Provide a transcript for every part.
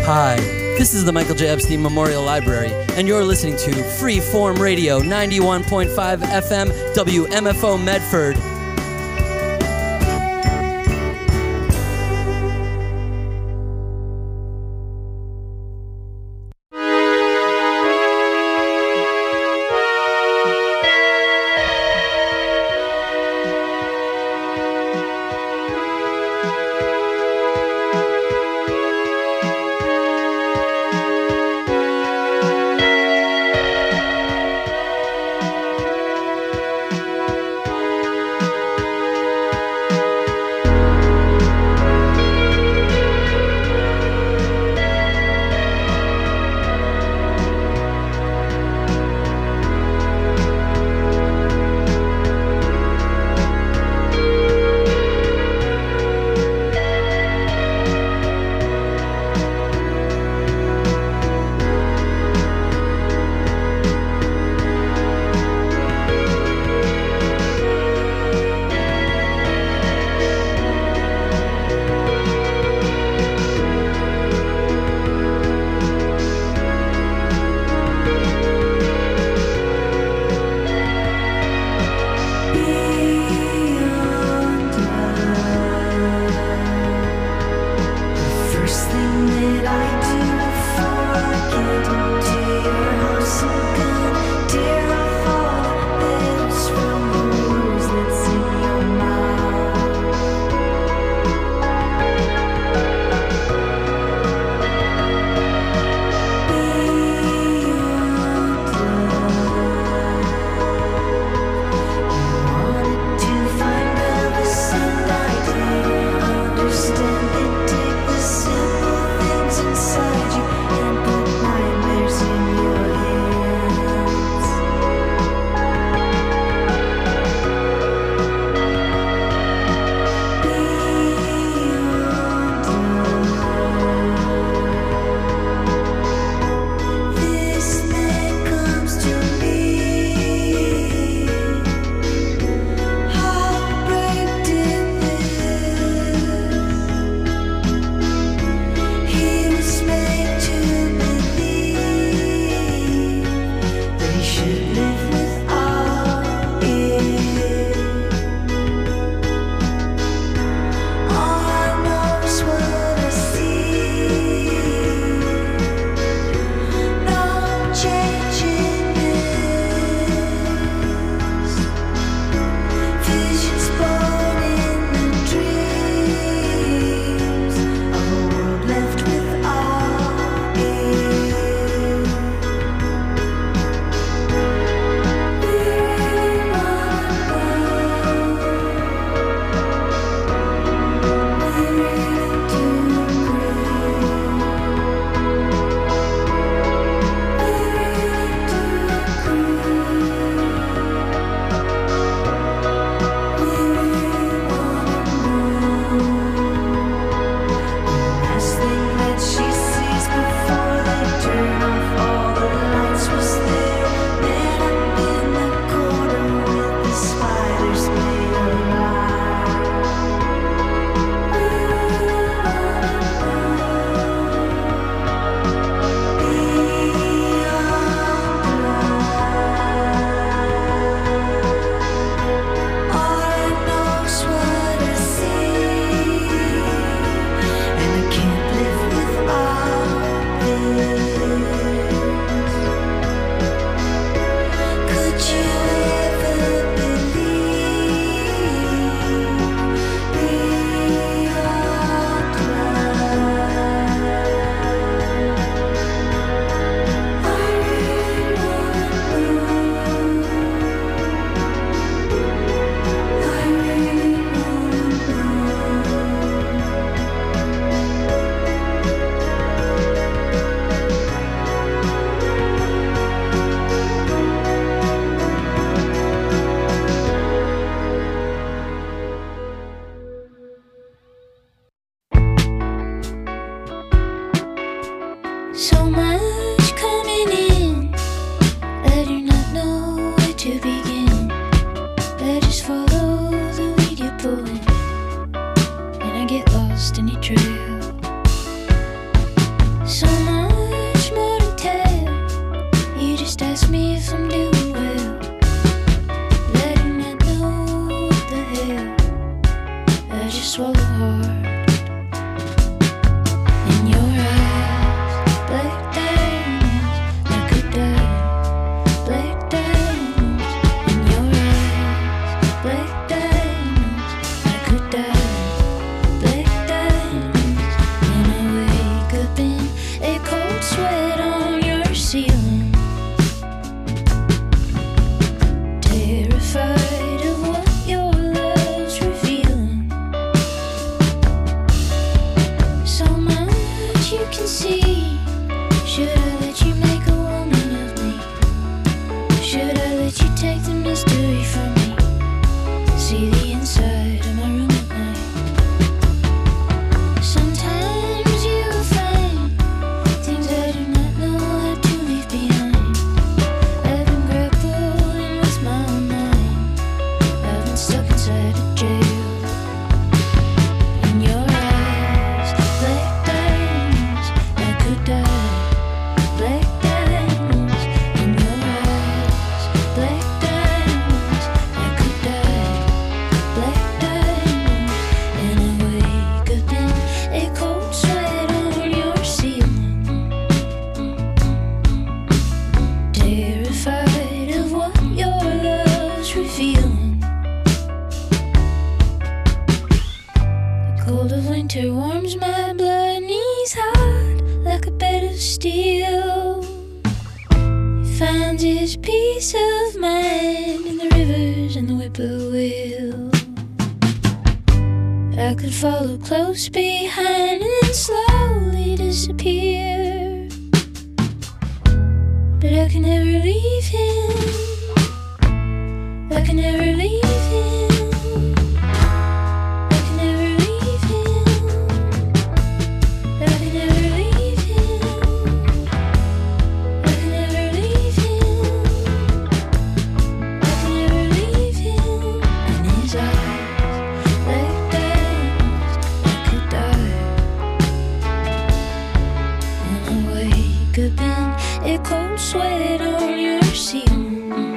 Hi, this is the Michael J. Epstein Memorial Library, and you're listening to Freeform Radio 91.5 FM WMFO Medford. lost any trail. So much more to tell. You just ask me if I'm doing well. Letting not know what the hell. I just swallow hard. In your eyes, black diamonds, I could die. Black diamonds, in your eyes, black diamonds, I could die. Black diamonds, and I wake up in a cold sweat on your ceiling. Terrified of what your love's revealing. So much you can see. Should I let you make a woman of me? Should I let you take the mystery from me? See the inside of my room at night. Sometimes you will find things I do not know how to leave behind. I've been grappling with my own mind. I've been stuck inside a jail. In your eyes, black diamonds, I could die. Black diamonds, in your eyes, black diamonds, I could die. Black diamonds, and I wake up in a cold sweat on your ceiling. Terrified of what your love's revealing. The cold of winter warms my blood, knees hot like a bed of steel. He finds his peace of mind in the rivers and the whippoorwill. I could follow close behind and then slowly disappear, but I can never leave him. I can never leave him. I can never leave him. I can never leave him. I can never leave him. I can never leave him. In his eyes, black diamonds, I could die. And I wake up in a cold sweat on your ceiling.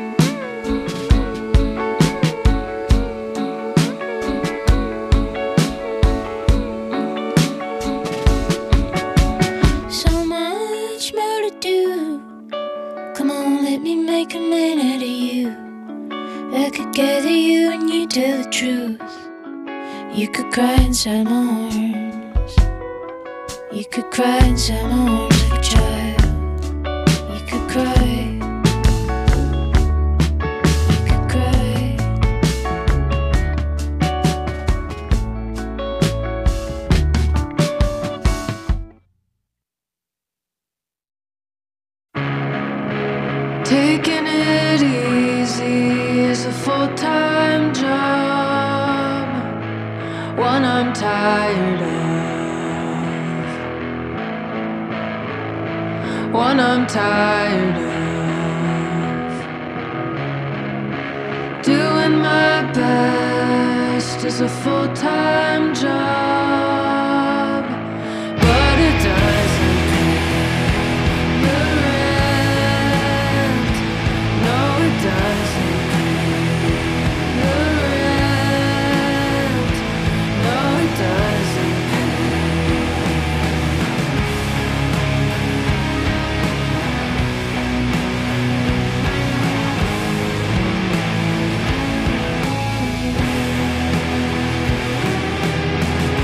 So much more to do. Come on, let me make a man out of you. I could gather you and you tell the truth. You could cry inside my arms. You could cry inside my arms like a child. You could cry. You could cry. Taking it easy is a full-time job, one I'm tired of, one I'm tired of. Doing my best is a full-time job, but it doesn't pay the rent. No, it doesn't pay the rent. No, it doesn't pay.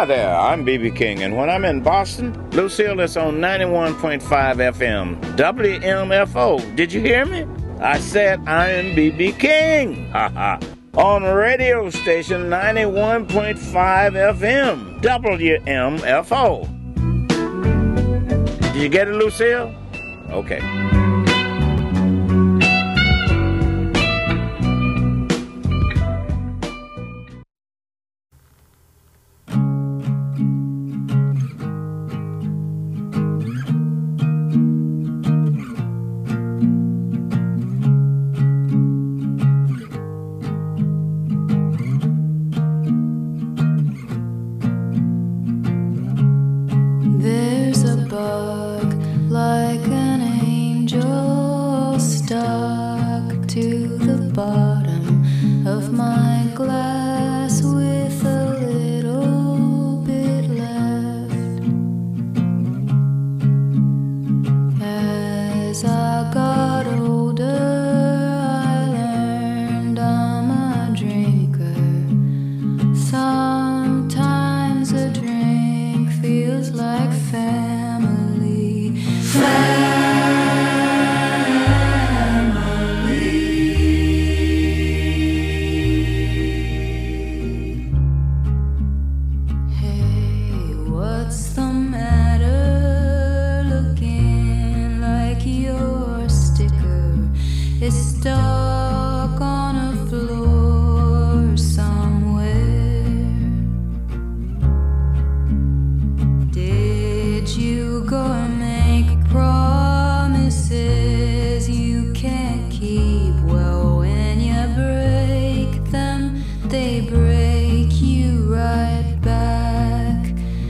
Hi there, I'm B.B. King, and when I'm in Boston, Lucille is on 91.5 FM, WMFO. Did you hear me? I said I'm B.B. King. Ha on radio station 91.5 FM, WMFO. Did you get it, Lucille? Okay. There's a bug like an angel stuck to the bottom of my glass with a little bit left. As I got older, I learned I'm a drinker. Sometimes a drink feels like family. Hey, what's the matter? Looking like your sticker is stuck on a floor somewhere. Did you go and make promises you can't keep? Well, when you break them, they break you right back.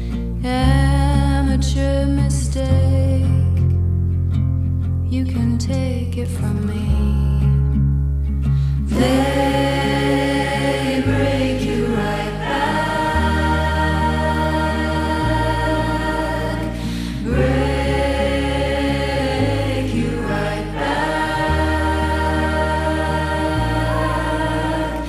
Amateur mistake, you can take it from me. They break you right back. Break you right back.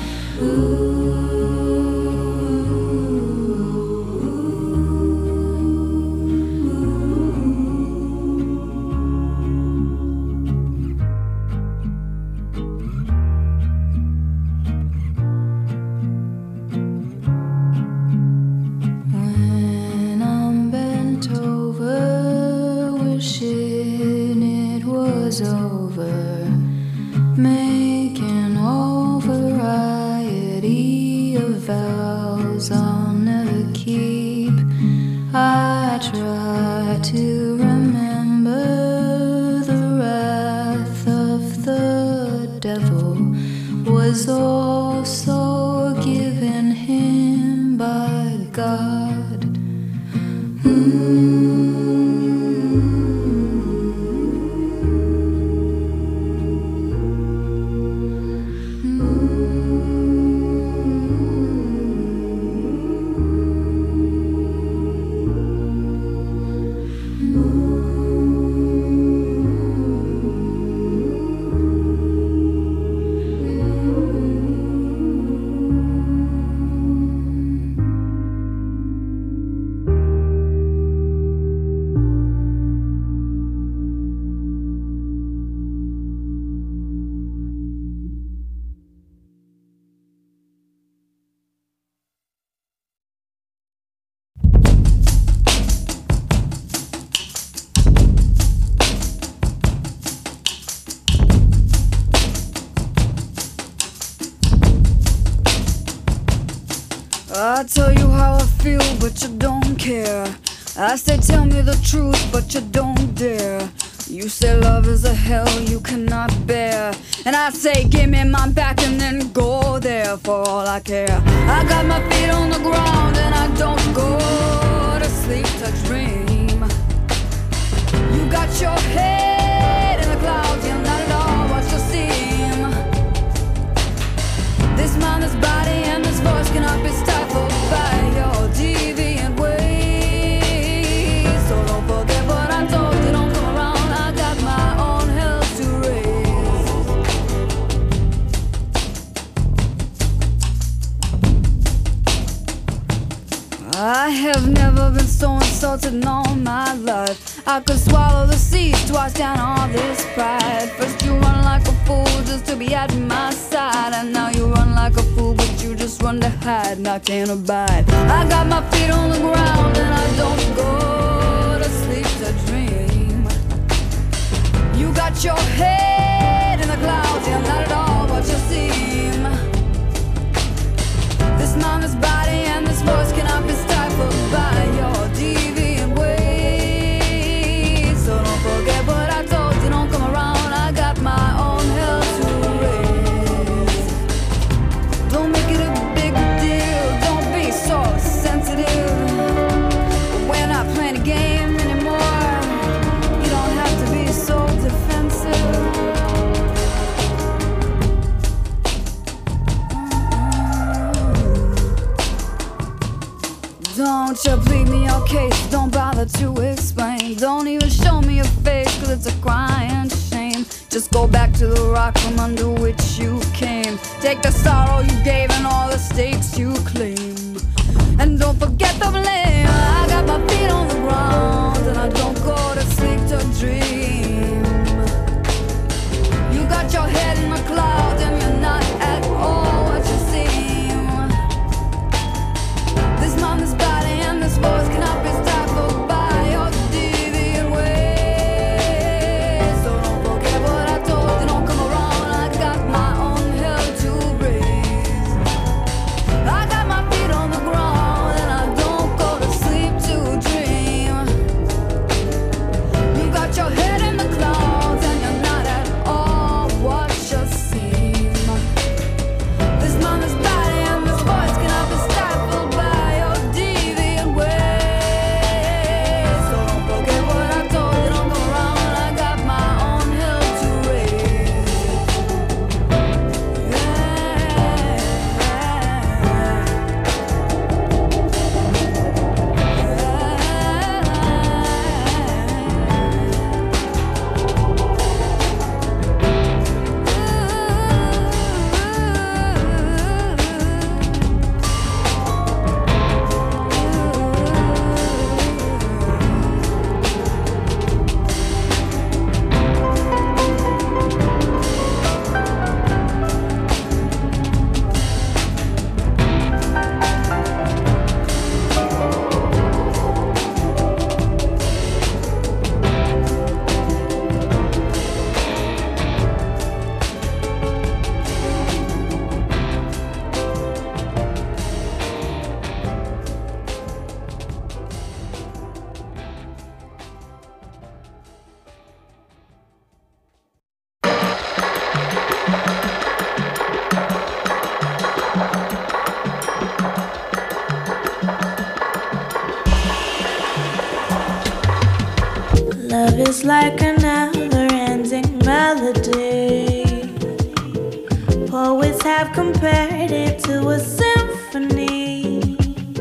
When I'm bent over, wishing it was over, making all variety of vows I'll never keep. I try to remember the wrath of the devil was also given him by God. I tell you how I feel, but you don't care. I say tell me the truth, but you don't dare. You say love is a hell you cannot bear, and I say give me my back and then go there for all I care. I got my feet on the ground and I don't go to sleep to dream. You got your head in the clouds, you're not at all what you seem. This mind, this body, and this voice cannot be stifled by your deviant ways. So don't forget what I told you, don't come around. I got my own hell to raise. I never been so insulted in all my life. I could swallow the seas twice down all this pride. First you run like a fool just to be at my side, and now you run like a fool but you just run to hide, and I can't abide. I got my feet on the ground and I don't go to sleep to dream. You got your head in the clouds, you're not at all what you seem. This mind, this body, and this voice cannot be stifled by your deviant ways. So don't forget what I told you, don't come around, I got my own hell to raise. Don't make it a big deal, don't be so sensitive. We're not playing a game anymore, you don't have to be so defensive. Don't you plead me your case, don't bother to explain. Don't even show me your face, cause it's a crying shame. Just go back to the rock from under which you came. Take the sorrow you gave and all the stakes you claim. And don't forget the blame. I got my feet on the ground and I don't go to sleep to dream. You got your head in the clouds and you're not at all what you seem. This mind, this body, and this voice cannot be stifled by your deviant ways. So don't forget what I told you, don't come around, I got my own hell to raise. I got my feet on the ground and I don't go to sleep to dream. You got your head in the clouds and you're not at all what you seem. This mind, this body, and this voice cannot be stifled by your deviant ways. So don't forget what I told you, don't come around, I got my own hell to raise. Love is like a never-ending melody. Poets have compared it to a symphony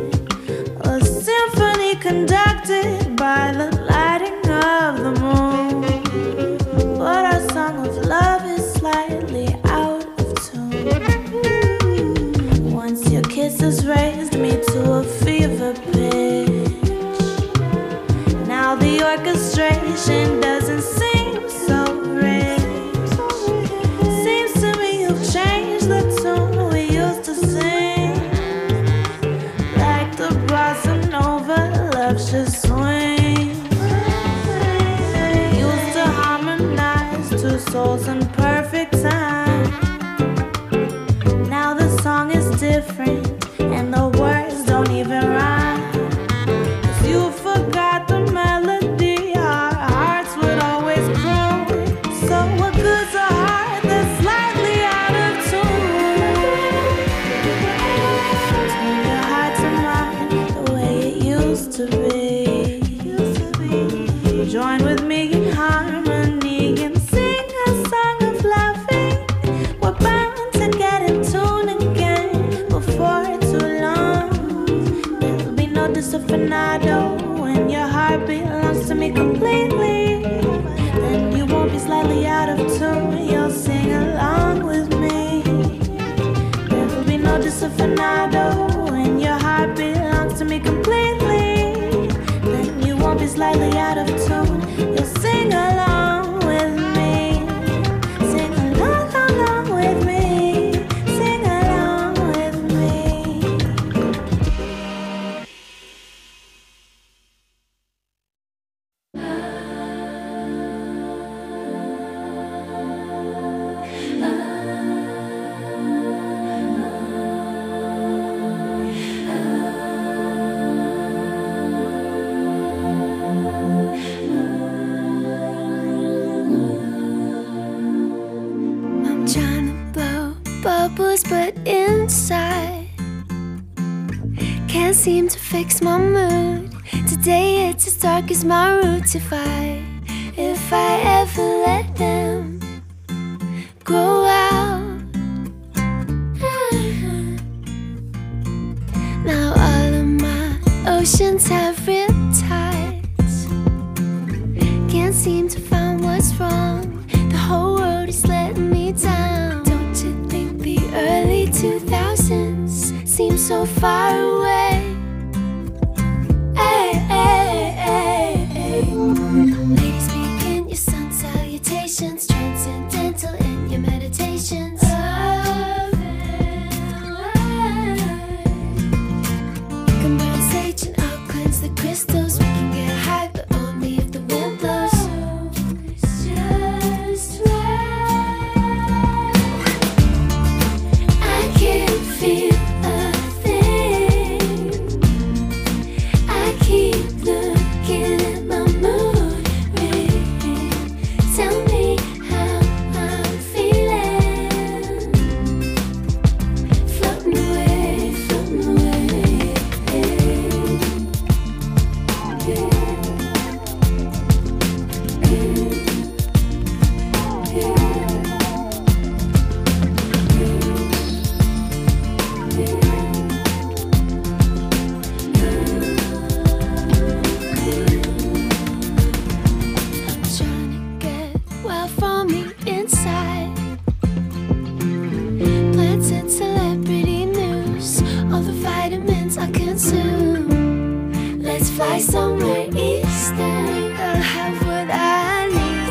conducted by the lighting of the moon. But our song of love is slightly out of tune. Once your kisses raised me to a fever pitch. Now the orchestration doesn't seem so rich. Seems to me you've changed the tune we used to sing. Like the bossa nova, love should swing. Used to harmonize two souls in perfect time. Now the song is different and the words don't even rhyme. 'Cause you forgot the melody our hearts would always grow. So what good's a heart that's slightly out of tune? Turn your heart to mine the way it used to be. Join with me in harmony and sing a song of loving. We're bound to get in tune again before too long. There'll be no disafinado when your heart belongs to me completely. Then you won't be slightly out of tune, you'll sing along with me. There'll be no disafinado when your heart belongs to me completely. slightly out of tune, you'll sing along with me. Sing along with me. Sing along with me. I'm trying to blow bubbles, but inside can't seem to fix my mood. Today it's as dark as my roots. If I ever let them grow out, now all of my oceans have riptides. Can't seem to find what's wrong. The whole world is letting me down. Don't you think the early 2000s seem so far away? Hey, hey, hey, hey. Ladies, begin your sun salutations, transcendental in your meditations. You can burn sage and I'll cleanse the crystals. We can get high, but only if the wind blows. It's just right. I can't feel a thing. I keep looking at my mood ring. Tell me how I'm feeling. Floating away, floating away. I'm trying to get well from the inside. Plants and celebrity news, all the vitamins I consume. Let's fly somewhere eastern. I'll have what I need.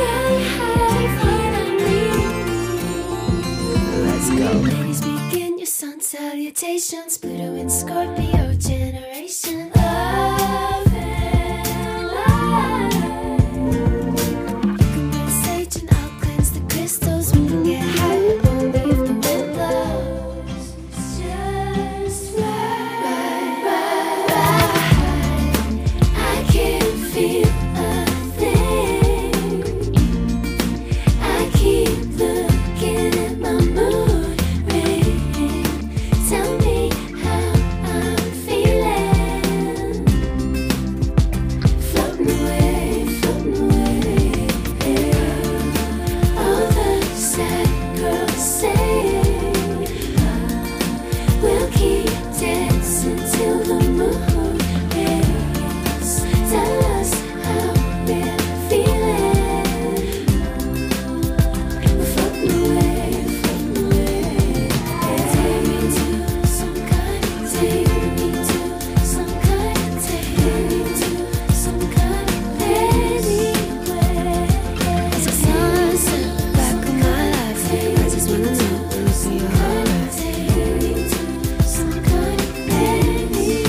Let's go. Ladies, begin your sun salutations. Pluto and Scorpio generation. Love and light. You can burn sage and I'll cleanse the crystals. We can get high, but only if the wind blows. It's just right. I can't feel a thing. I keep looking at my mood ring. Tell me how I'm feeling. Floating away, floating away. All the sad girls say we'll keep dancing till the moon rays. Tell us how we're feeling. We're floating away, floating away. Take me to some kind, take me to some kind, take me to some kind of anywhere. It's a sunset back of my life. I just wanna know when it's be alright. Take me to some kind of anywhere.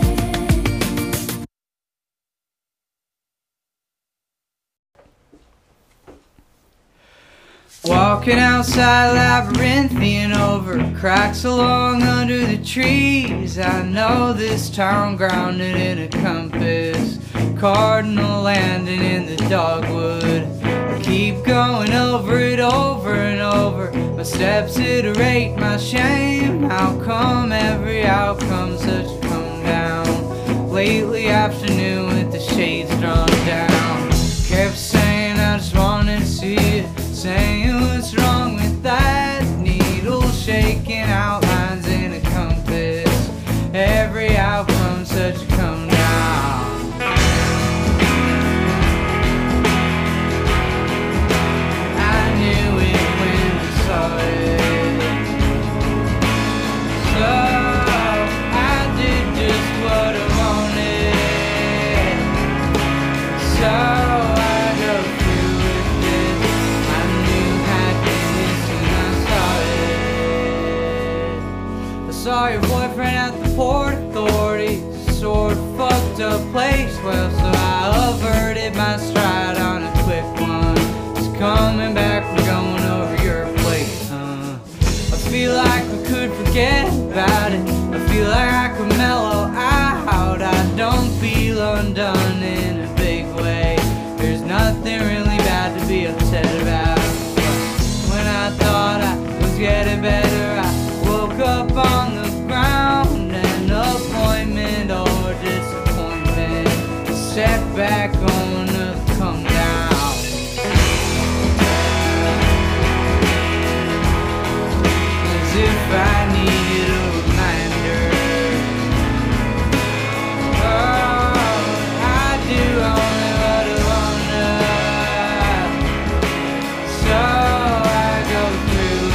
Walking outside labyrinthian over cracks along under the trees. I know this town grounded in a compass, cardinal landing in the dogwood. I keep going over it over and over. My steps iterate my shame. How come every outcome's such a come down? Lately afternoon with the shades drawn down. Kept saying I just wanted to see it. Saying what's wrong with that needle, shaking outlines in a compass. Every outcome's such a come down. I knew it when I saw it. So I did just what I wanted. booked a place, well, so I averted my stride on a quick one. It's coming back, we're going over your place, I feel like we could forget about it. I feel like I could mellow out. I don't feel undone in a big way. There's nothing really bad to be upset about. When I thought I was getting better, I woke up on the ground. An appointment or disappointment, a setback on to come down. As if I needed a reminder. Oh, I do only what I wanna. So I go through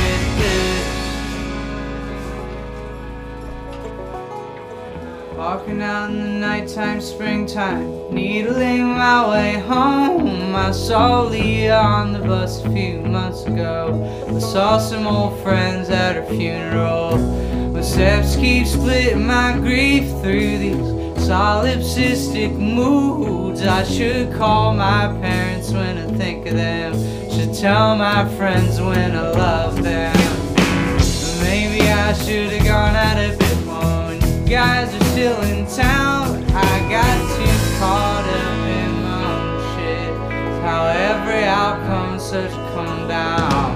with this. Walking out in the nighttime, springtime, needling my way home. I saw Leah on the bus a few months ago. I saw some old friends at her funeral. My steps keep splitting my grief through these solipsistic moods. I should call my parents when I think of them. Should tell my friends when I love them. Maybe I should have gone out a bit more when you guys are still in town. I got too caught up in my own shit. It's how every outcome's such a come down.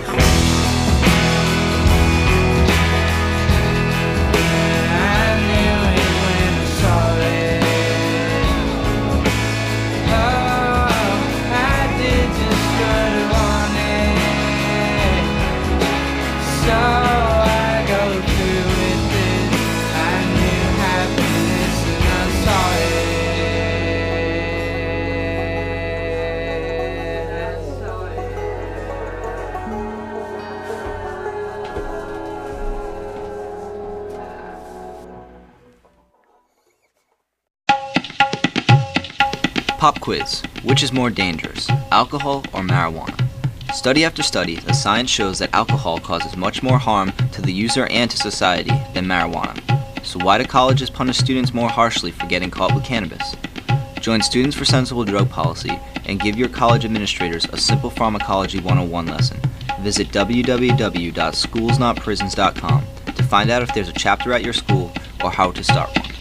Pop quiz. Which is more dangerous, alcohol or marijuana? Study after study, the science shows that alcohol causes much more harm to the user and to society than marijuana. So why do colleges punish students more harshly for getting caught with cannabis? Join Students for Sensible Drug Policy and give your college administrators a simple pharmacology 101 lesson. Visit www.schoolsnotprisons.com to find out if there's a chapter at your school or how to start one.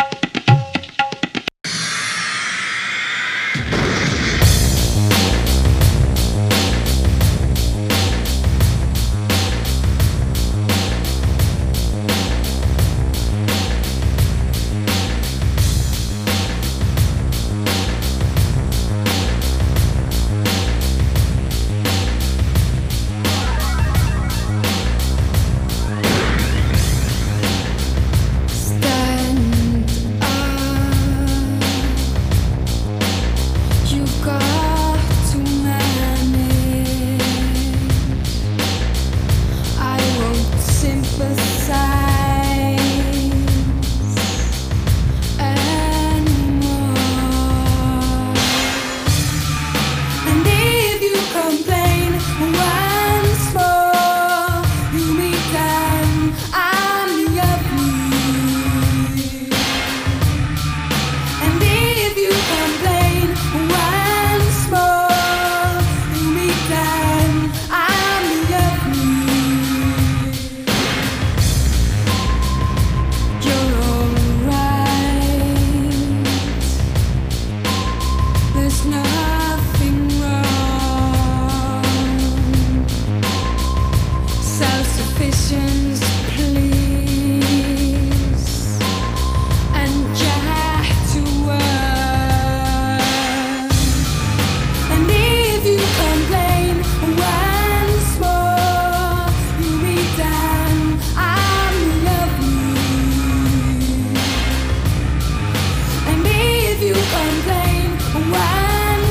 Complain once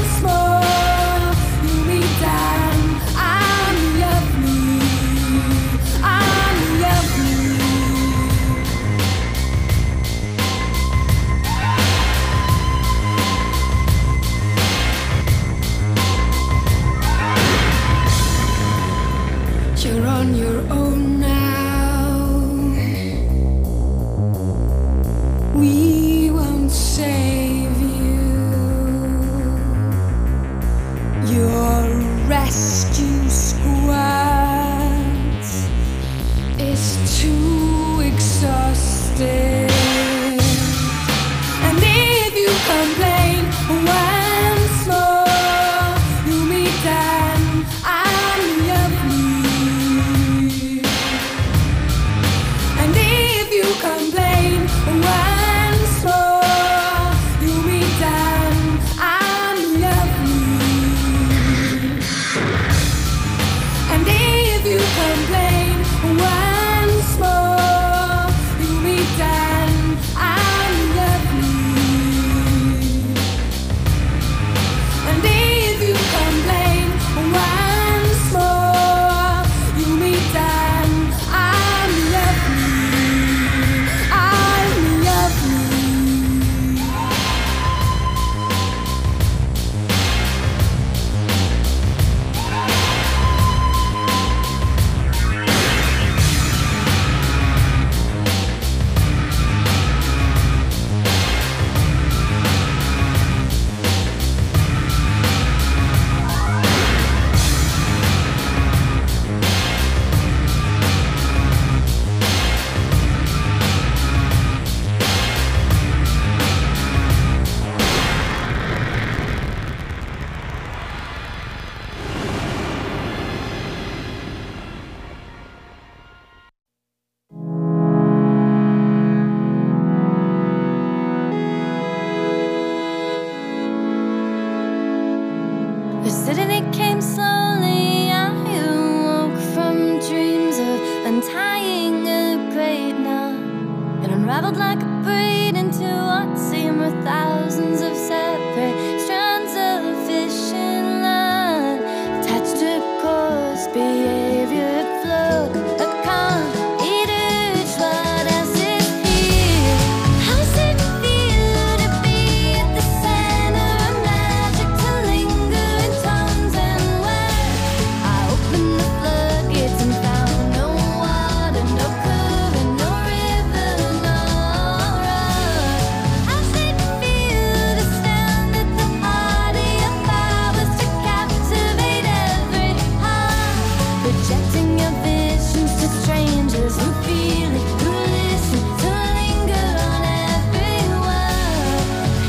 Didn't it came slowly? I woke from dreams of untying a great knot and unraveled like a braid into what seemed were thousands of separate strands of fishing line attached to course behavior flow. A calm each what else is here. How's it feel to be at the center of magic, to linger in tones and words? I opened the floodgates and found no water, no current, no river, no road. How's it feel to stand at the heart of your powers, to captivate every heart, projecting your visions to strangers who feel it, who listen, to linger on every word.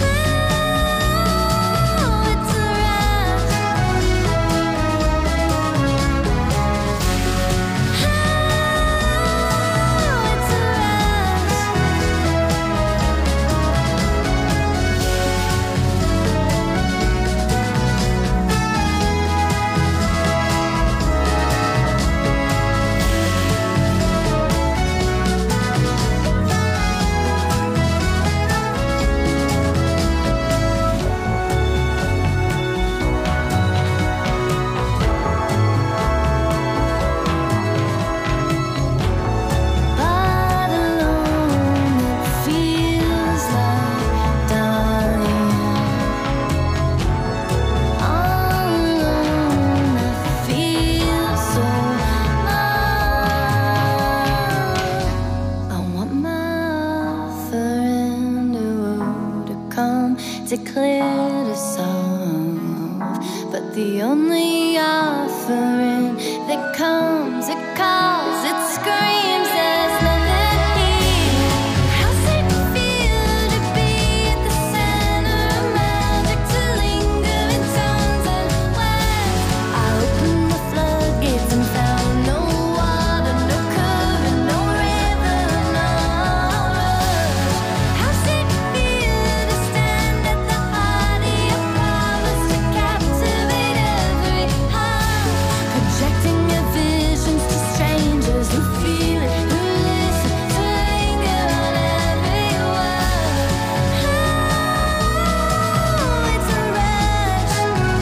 Oh, it's a rush. Oh, it's a but alone it feels like dying. All alone I feel so numb. I want my friend to come to clear the solve, but the only offering that comes, it calls, it screams, there's nothing here. How's it feel to be at the center of magic, to linger in tones and words? I opened the floodgates and found no water, no current, no river, no road. How's it feel to stand at the heart of your powers, to captivate every heart, projecting your visions to strangers who feel it, who listen, to linger on every word. Oh, it's a rush.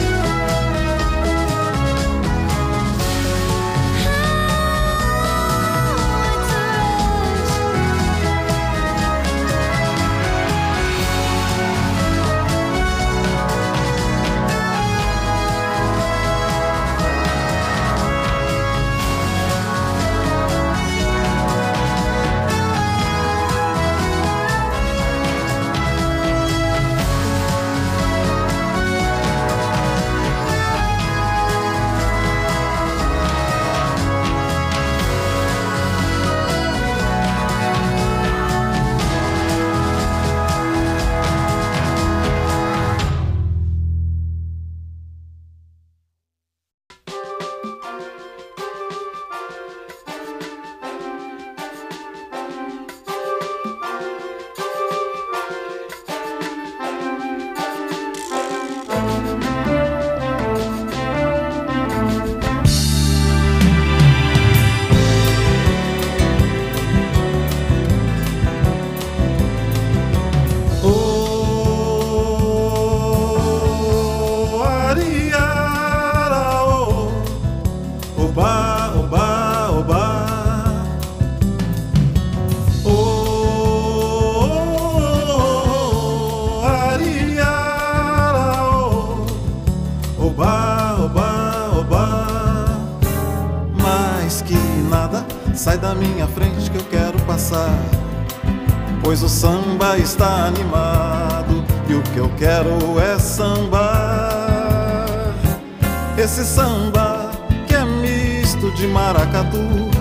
Sai da minha frente que eu quero passar, pois o samba está animado e o que eu quero é sambar. Esse samba que é misto de maracatu,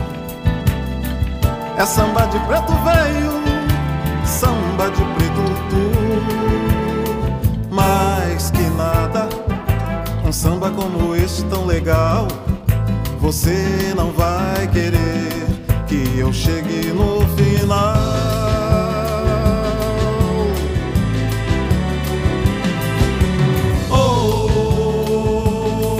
é samba de preto velho, samba de preto tu. Mais que nada, um samba como este tão legal, você não vai querer que eu chegue no final. Oh,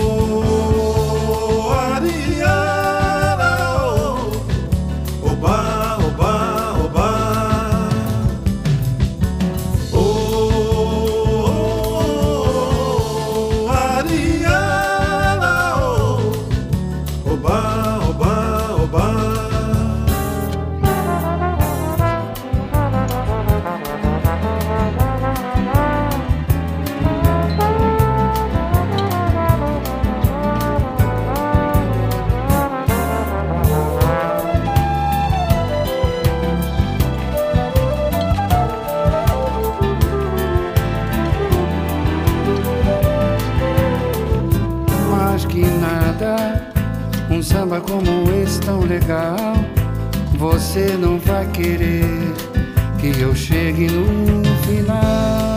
Um samba como esse tão legal, você não vai querer que eu chegue no final.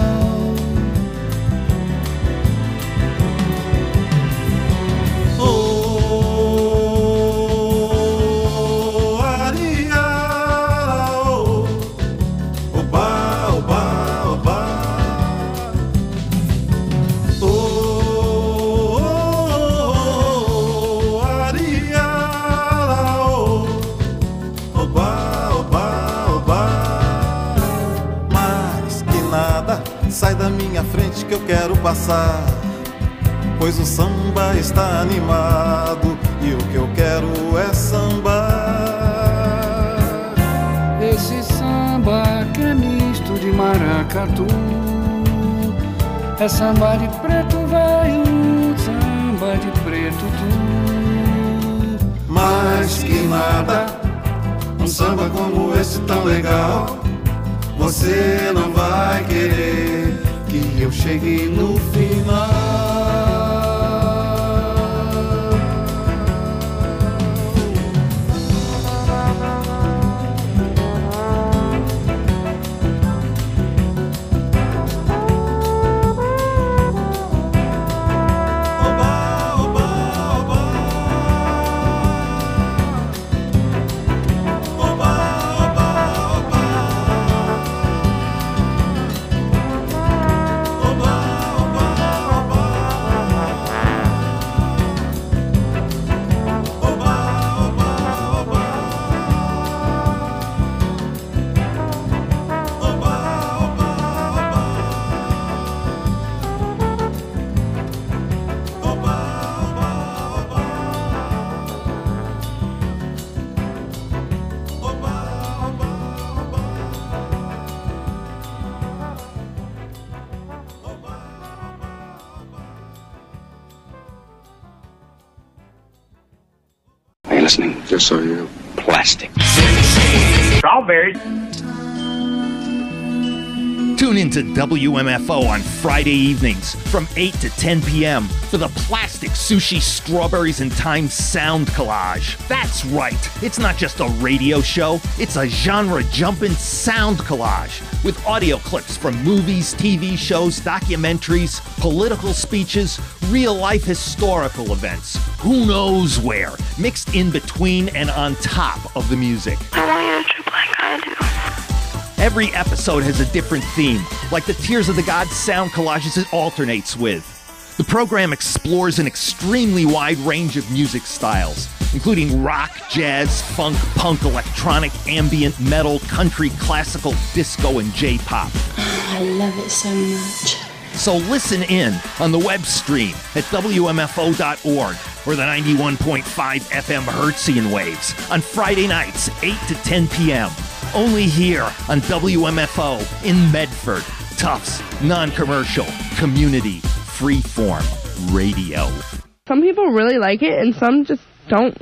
Sai da minha frente que eu quero passar, pois o samba está animado e o que eu quero é sambar. Esse samba que é misto de maracatu, é samba de preto velho, samba de preto tu. Mais que nada, um samba como esse tão legal, você não vai querer que eu chegue no final. Listening, just so you know. Plastic. Strawberries. Tune into WMFO on Friday evenings from 8 to 10 p.m. for the Plastic Sushi Strawberries and Time Sound Collage. That's right, it's not just a radio show, it's a genre-jumping sound collage with audio clips from movies, TV shows, documentaries, political speeches, real-life historical events, who knows where, mixed in between and on top of the music. I want you to trip like I do. Every episode has a different theme, like the Tears of the Gods sound collages it alternates with. The program explores an extremely wide range of music styles, including rock, jazz, funk, punk, electronic, ambient, metal, country, classical, disco, and J-pop. I love it so much. So listen in on the web stream at WMFO.org or the 91.5 FM Hertzian waves on Friday nights, 8 to 10 p.m. Only here on WMFO in Medford. Tufts, non-commercial, community, freeform radio. Some people really like it and some just don't.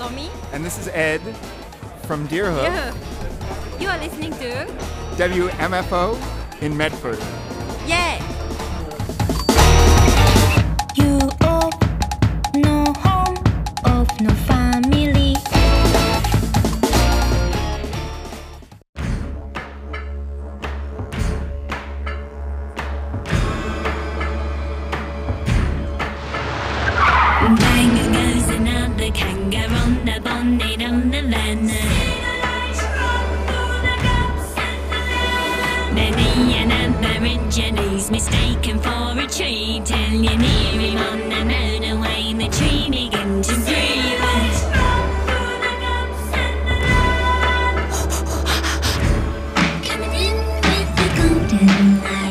Lomi. And this is Ed from Deerhook. Deerhook. You are listening to WMFO in Medford. Yeah. You of no home, of no family. Bang goes another kangaroo on the bonnet on the van. Many an Aborigines mistaken for a tree till you near him on the motorway. The tree begin to breathe. Coming in with the golden light.